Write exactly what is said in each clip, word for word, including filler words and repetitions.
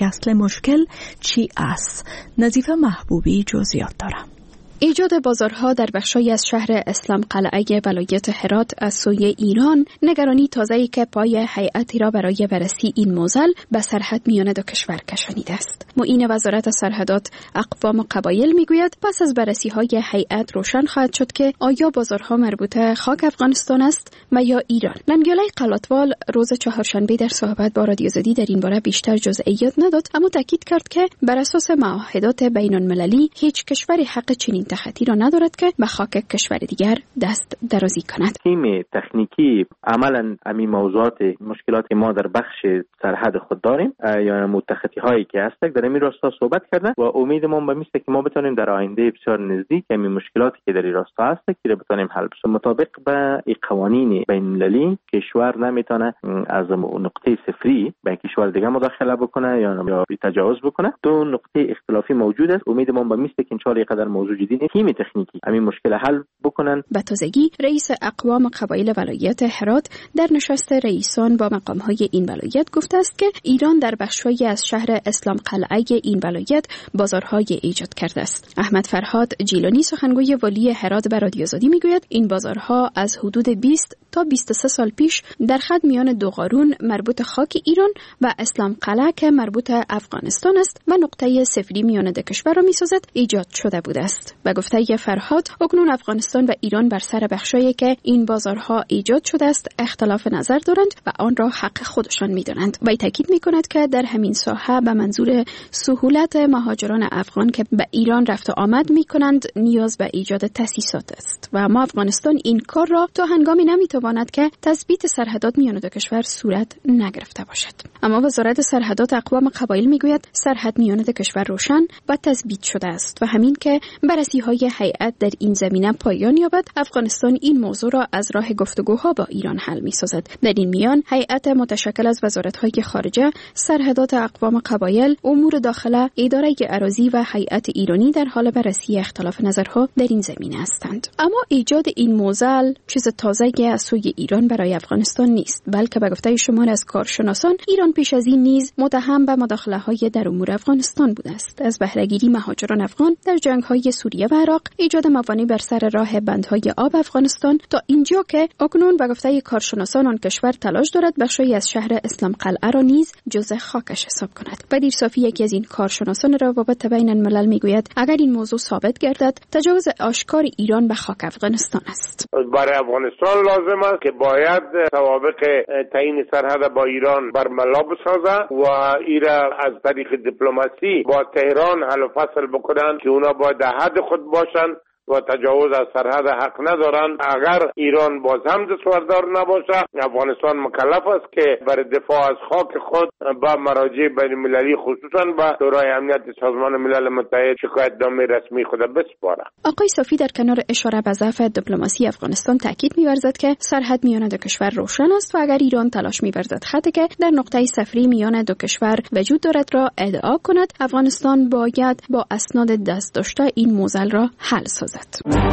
که اصل مشکل چی است؟ نظیفه محبوبی جزئیات دارم. ایجاد بازارها در بخشی از شهر اسلام قلعه ولایت هرات از سوی ایران نگرانی تازه‌ای که پای هیئتی را برای بررسی این موزل به سرحد میان دو کشور کشانیده است. معین وزارت سرحدات اقوام و قبایل میگوید پس از بررسی‌های هیئت روشن خواهد شد که آیا بازارها مربوط خاک افغانستان است و یا ایران. لنگیالای قلاتوال روز چهارشنبه در صحبت با رادیو زدی در این باره بیشتر جزئیات نداد، اما تاکید کرد که بر اساس معاهدات بین‌المللی هیچ کشوری حق چنین تخطی را ندارد که به خاک کشور دیگر دست درازی کند. تیم تکنیکی عملاً همین موضوعات مشکلات ما در بخش سرحد خود داریم یا متخطی هایی که هست در این راستا صحبت کردن و امیدمون به میسته که ما بتونیم در آینده بسیار نزدیک همین مشکلاتی که در این راستا هست که بتونیم حل بشه. مطابق به این قوانین بین‌المللی کشور نمیتونه از نقطه صفری به کشور دیگه مداخله بکنه یا یا تجاوز بکنه. دو نقطه اختلافی موجود است. امیدمون به میسته که ان شاء الله قدر موضوع جدی تیم تکنیکی همین مشکل حل بکنن. به تازگی رئیس اقوام قبایل ولایت هرات در نشست رئیسان با مقام‌های این ولایت گفته است که ایران در بخش‌هایی از شهر اسلام قلعه این ولایت بازارهای ایجاد کرده است. احمد فرهاد جیلانی سخنگوی والی هرات به رادیو زدی میگوید این بازارها از حدود بیست تا بیست و سه سال پیش در خط میان دو قارون مربوط خاک ایران و اسلام قلعه که مربوط افغانستان است و نقطه صفری میان دو کشور را می‌سازد ایجاد شده بوده است. به گفته فرهاد اکنون افغانستان و ایران بر سر بخشایی که این بازارها ایجاد شده است اختلاف نظر دارند و آن را حق خودشان می‌دانند. و تاکید می‌کند که در همین ساحه به منظور سهولت مهاجران افغان که به ایران رفت و آمد می‌کنند نیاز به ایجاد تأسیسات است و اما افغانستان این کار را تا هنگامی نمی‌تواند که تثبیت سرحدات میان دو کشور صورت نگرفته باشد. اما وزارت سرحدات اقوام قبایل میگوید سرحد میان دو کشور روشن و تثبیت شده است و همین که بررسی‌های هیئت در این زمینه پایان یابد افغانستان این موضوع را از راه گفتگوها با ایران حل می‌سازد. در این میان هیئت متشکل از وزارت‌های خارجه، سرحدات اقوام قبایل، امور داخله، اداره اراضی و هیئت ایرانی در حال بررسی اختلاف نظرها در این زمینه هستند. اما ایجاد این موزل چیز تازه‌ای از سوی ایران برای افغانستان نیست، بلکه به گفته شمار از کارشناسان ایران پیش از این نیز متهم به مداخله‌های در امور افغانستان بوده است. از بهره‌گیری مهاجران افغان در جنگ‌های سوریه و عراق، ایجاد موانع بر سر راه بندهای آب افغانستان تا اینجا که اکنون به گفته کارشناسان آن کشور تلاش دارد بخشی از شهر اسلام قلعه را نیز جزء خاکش حساب کند. بدیر صافی یکی از این کارشناسان روابط بین الملل میگوید اگر این موضوع ثابت گردد تجاوز آشکار ایران به خاک افغانستان است. برای افغانستان لازم است که باید توابق تعیین سرحد با ایران برملا بسازه و ایران از طریق دیپلماسی با تهران حل و فصل بکنن که اونا باید در حد خود باشن و تجاوز از سرحد حق ندارند. اگر ایران باز هم دستوردار نباشه افغانستان مکلف است که برای دفاع از خاک خود با مراجع بین المللی خصوصا با شورای امنیت سازمان ملل متحد شکایت نامه رسمی خود بسپاره. آقای صافی در کنار اشاره به ضعف دیپلماسی افغانستان تاکید می‌ورزد که سرحد میان دو کشور روشن است و اگر ایران تلاش می‌ورزد خطی که در نقطه صفری میان دو کشور وجود دارد را ادعا کند افغانستان باید با اسناد دست داشته این موزل را حل سازد.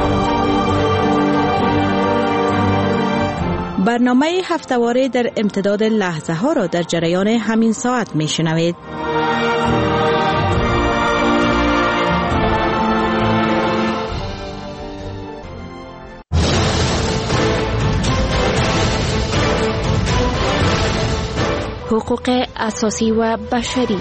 برنامه هفته‌واره در امتداد لحظه ها را در جریان همین ساعت می شنوید. حقوق اساسی و بشری.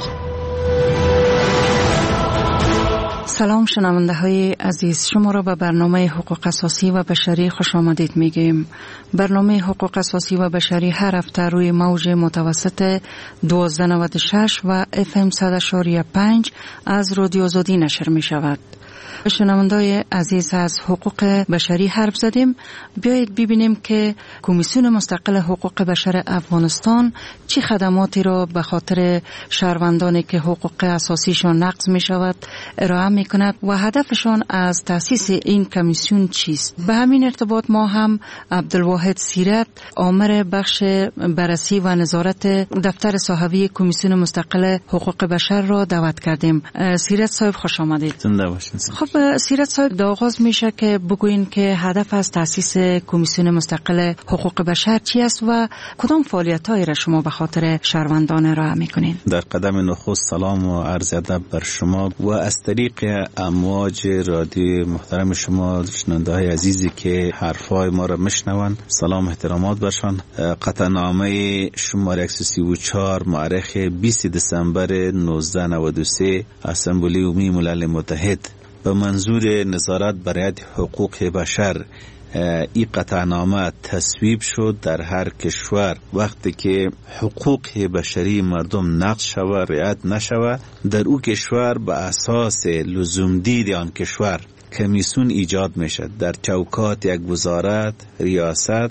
سلام شنونده های عزیز، شما را به برنامه حقوق اساسی و بشری خوش آمدید میگیم. برنامه حقوق اساسی و بشری هر هفته روی موج متوسط دوازده نود و شش و اف ام صد و پنج از رادیو زدی نشر می شود. شنوندای عزیز، از حقوق بشری حرف زدیم. بیایید ببینیم که کمیسیون مستقل حقوق بشر افغانستان چه خدماتی را به خاطر شهروندانی که حقوق اساسیشان نقض می شود ارائه می کند و هدفشان از تأسیس این کمیسیون چیست. به همین ارتباط ما هم عبدالواحد سیرت، آمر بخش بررسی و نظارت دفتر صاحبی کمیسیون مستقل حقوق بشر را دعوت کردیم. سیرت صاحب خوش آمدید. زنده باشین. هستیم. خب سیرت صاحب، در آغاز میشه که بگوین که هدف از تأسیس کمیسیون مستقل حقوق بشر چی است و کدام فعالیت‌هایی را شما به خاطر شهروندان ارائه میکنین؟ در قدم نخست سلام و عرض ادب بر شما و از طریق امواج رادیو محترم شما شنونده‌های عزیزی که حرفای ما را میشنوند سلام احترامات برشان. قطعنامه شماره صد و سی و چهار مؤرخ بیست دسامبر نوزده نود و سه اسمبلی عمومی ملل متحد به منظور نظارت بر رعایت حقوق بشر این قطعنامه تصویب شد. در هر کشور وقتی که حقوق بشری مردم نقض شود، رعایت نشود، در او کشور به اساس لزوم دید آن کشور کمیسیون ایجاد میشد. در چوکات یک وزارت، ریاست،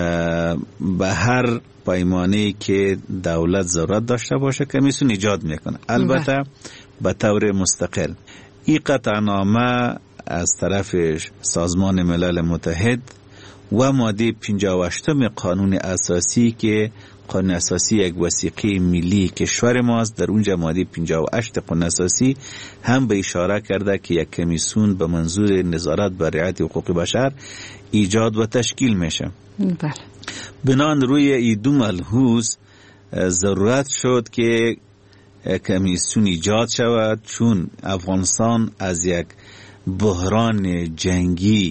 به هر پیمانه‌ای که دولت ضرورت داشته باشه کمیسیون ایجاد میکنه، البته به طور مستقل. این قطعنامه از طرف سازمان ملل متحد و ماده پنجاه و هشت قانون اساسی که قانون اساسی یک وثیقه ملی کشور ماست، در اونجا ماده پنجاه و هشت قانون اساسی هم به اشاره کرده که یک کمیسیون به منظور نظارت بر رعایت حقوق بشر ایجاد و تشکیل میشه. بله. بنان روی این دو ملحوظ ضرورت شد که کمیسیون ایجاد شود، چون افغانستان از یک بحران جنگی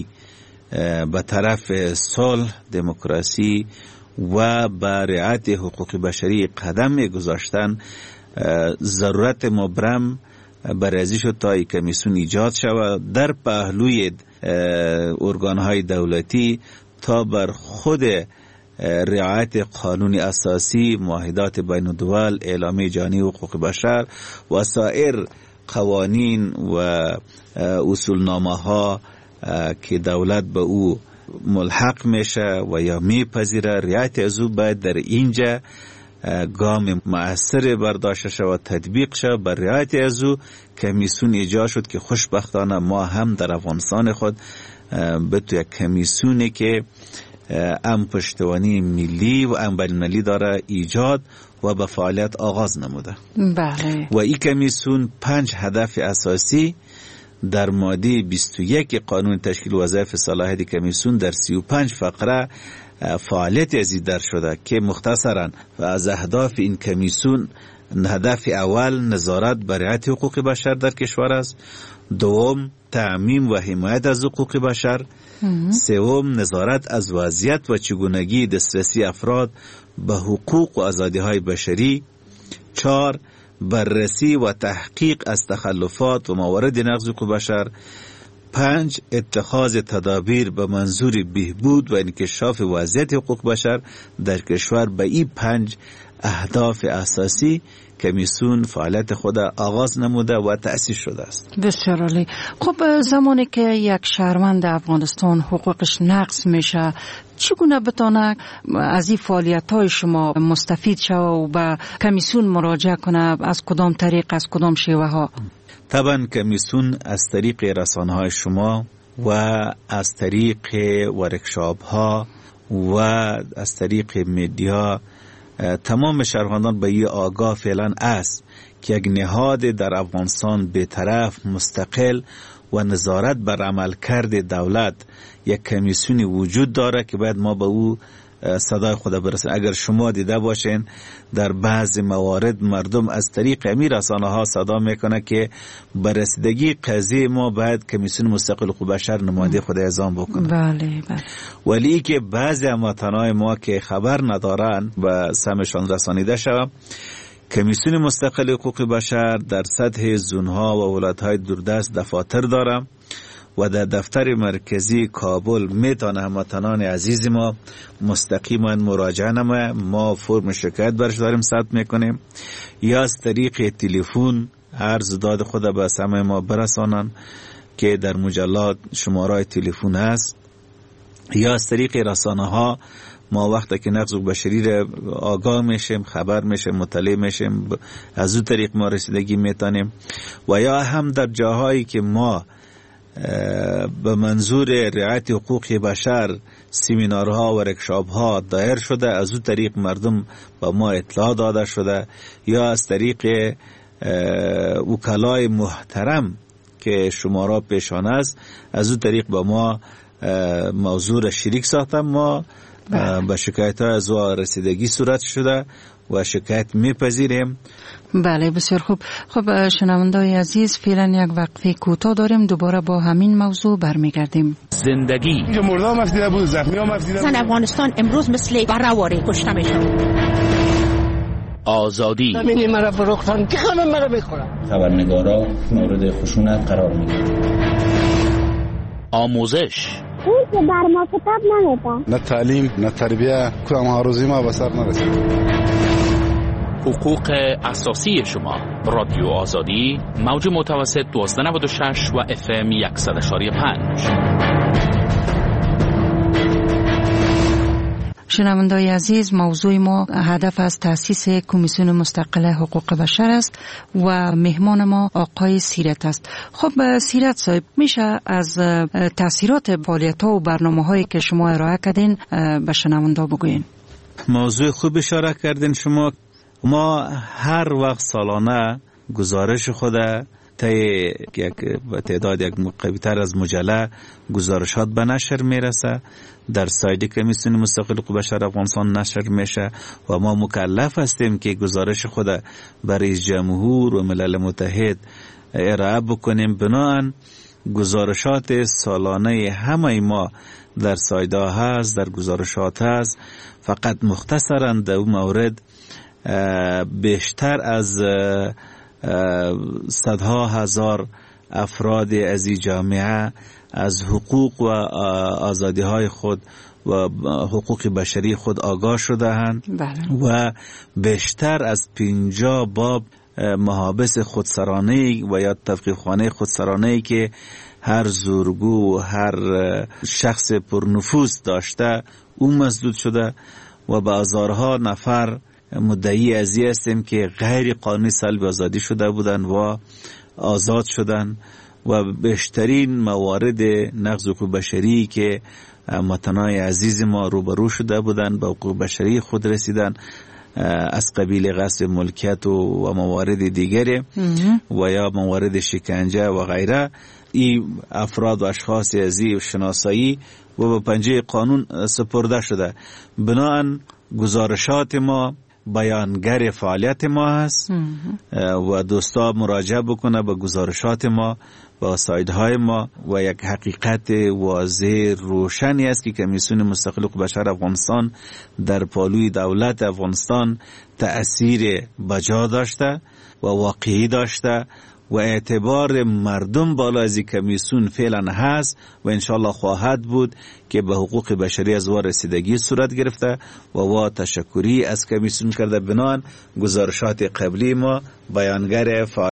به طرف صلح، دموکراسی و به رعایت حقوق بشری قدم گذاشتن ضرورت مبرم برای شد تا یک کمیسیون ایجاد شود در پهلوی ارگانهای دولتی تا بر خود رعایت قانون اساسی، معاهدات بین الدول، اعلامیه جهانی حقوق بشر و سایر قوانین و اصولنامه ها که دولت به او ملحق میشه و یا میپذیره، رعایت از او باید در اینجا گام مؤثر برداشته شد و تطبیق شد. بر رعایت از او کمیسیون ایجاد شد که خوشبختانه ما هم در افغانستان خود به تو یک کمیسیونی که ام پشتوانی ملی و ام بین‌المللی داره ایجاد و به فعالیت آغاز نموده. بله. و این کمیسیون پنج هدف اساسی در ماده بیست و یک قانون تشکیل وظایف صلاحیت کمیسیون در سی و پنج فقره فعالیت ازی در شده که مختصرا از اهداف این کمیسیون هدف اول نظارت بر رعایت حقوق بشر در کشور است، دوم تعمیم و حمایت از حقوق بشر، سوم نظارت از وضعیت و چگونگی دسترسی افراد به حقوق و آزادی های بشری، چهار بررسی و تحقیق از تخلفات و موارد نقض حقوق بشر، پنج اتخاذ تدابیر به منظور بهبود و انکشاف وضعیت حقوق بشر در کشور. به این پنج اهداف اساسی کمیسیون فعالیت خود آغاز نموده و تأسیس شده است. بسیار عالی. خب زمانی که یک شهروند افغانستان حقوقش نقض میشه، چگونه بتونه از این فعالیت‌های شما مستفید شود و به کمیسیون مراجعه کنه؟ از کدام طریق، از کدام شیوه ها؟ طبعا کمیسیون از طریق رسانه‌های شما و از طریق ورکشاپ ها و از طریق مدیا تمام شهروندان به این آگاه فعلا است که یک نهاد در افغانستان بی‌طرف، مستقل و نظارت بر عملکرد دولت یک کمیسیونی وجود داره که باید ما به او صدای خود برسن. اگر شما دیده باشین در بعض موارد مردم از طریق امی رسانه ها صدا میکنه که بررسیدگی قضیه ما باید کمیسیون مستقل حقوق بشر نماینده خود اعزام بکنه. بله بله. ولی که بعضی هموطنان ما که خبر ندارن و سمشان رسانیده شود، کمیسیون مستقل حقوق بشر در سطح زونها و ولایت‌های دوردست دفاتر داره و در دفتر مرکزی کابل میتونه هموطنان عزیز ما مستقیما مراجعه نمایه، ما فرم شکایت برش داریم ثبت میکنیم، یا از طریق تلفن عرض داد خود به سمع ما برسانن که در مجلات شماره تلفن هست، یا از طریق رسانه ها ما وقتی که نقض بشری را آگاه میشیم، خبر میشیم، مطلع میشیم، از اون طریق ما رسیدگی میتونیم، و یا هم در جاهایی که ما به منظور رعایت حقوق بشر سمینارها و ورکشاپ‌ها دایر شده، از اون طریق مردم به ما اطلاع داده شده، یا از طریق وکلای محترم که شما را پیشانه است از اون طریق با ما موضوع را شریک ساختم. ما به شکایت ها از رسیدگی صورت شده و شکایت میپذیریم. بله بسیار خوب. خب شنونده‌های عزیز، فعلا یک وقفه کوتاه داریم، دوباره با همین موضوع برمیگردیم. زندگی اینجا مرده هم افدیده بود، زخمی هم افدیده بود. زن افغانستان امروز مثل بره‌واره کشته میشه. آزادی همین مرا فروختن که همه مرا میخورن. خبرنگارا مورد خشونت قرار میگیرن. آموزش اون که بر ما کتاب نمیده، نه تعلیم نه تربیه، کدام هاروزی ما به سر نرسید. حقوق اساسی شما. رادیو آزادی، موج متوسط دوازده نود و شش و اف ام صد و پنج. شنونده‌های عزیز، موضوع ما هدف از تأسیس کمیسیون مستقل حقوق بشر است و مهمان ما آقای سیرت است. خب سیرت صاحب، میشه از تأثیرات فعالیت‌ها و برنامه‌هایی که شما ارائه کردین به شنونده‌ها بگوین؟ موضوع خوب اشاره کردین شما. ما هر وقت سالانه گزارش خود تا یک تعداد یک قوی‌تر از مجله گزارشات به نشر میرسه، در سایت کمیسیون مستقل حقوق بشر افغانستان نشر میشه و ما مکلف هستیم که گزارش خود برای رئیس جمهور و ملل متحد ارائه بکنیم. بنابراین گزارشات سالانه همه ما در سایت ها هست، در گزارشات هست. فقط مختصرا در اون مورد بیشتر از صدها هزار افراد از این جامعه از حقوق و آزادی های خود و حقوق بشری خود آگاه شده اند و بیشتر از پنجاه باب محابس خودسرانه و یا تفقیقخانه خودسرانه که هر زورگو و هر شخص پرنفوذ داشته اون مسدود شده و به هزارها نفر مدعی ازی هستیم که غیر قانونی سلب آزادی شده بودند و آزاد شدند و بیشترین موارد نقض حقوق بشری که متنای عزیز ما روبرو شده بودند به حقوق بشری خود رسیدن از قبیل غصب ملکیت و, و موارد دیگری و یا موارد شکنجه و غیره. این افراد و اشخاص ازی شناسایی و به پنجه قانون سپرده شده. بناهن گزارشات ما بیانگر فعالیت ما هست و دوستا مراجعه بکنه به گزارشات ما با سایت های ما و یک حقیقت واضح روشنی است که کمیسیون مستقل حقوق بشر افغانستان در پالوی دولت افغانستان تأثیر بجا داشته و واقعی داشته و اعتبار مردم بالا از کمیسیون فعلا هست و انشالله خواهد بود که به حقوق بشری از وار رسیدگی صورت گرفته و وا تشکری از کمیسیون کرده. بنان گزارشات قبلی ما بیانگر